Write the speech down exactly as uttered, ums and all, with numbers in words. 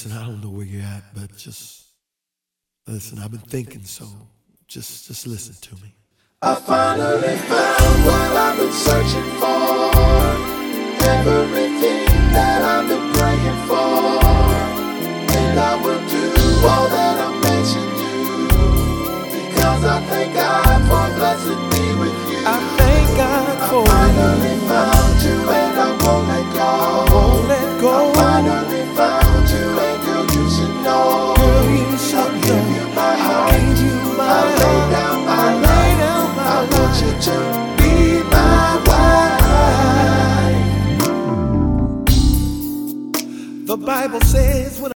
Listen, I don't know where you're at, but just listen. I've been thinking, so just just listen to me. I finally found what I've been searching for. Everything that I've been praying for. And I will do all that I mentioned you, because I thank God for blessing me.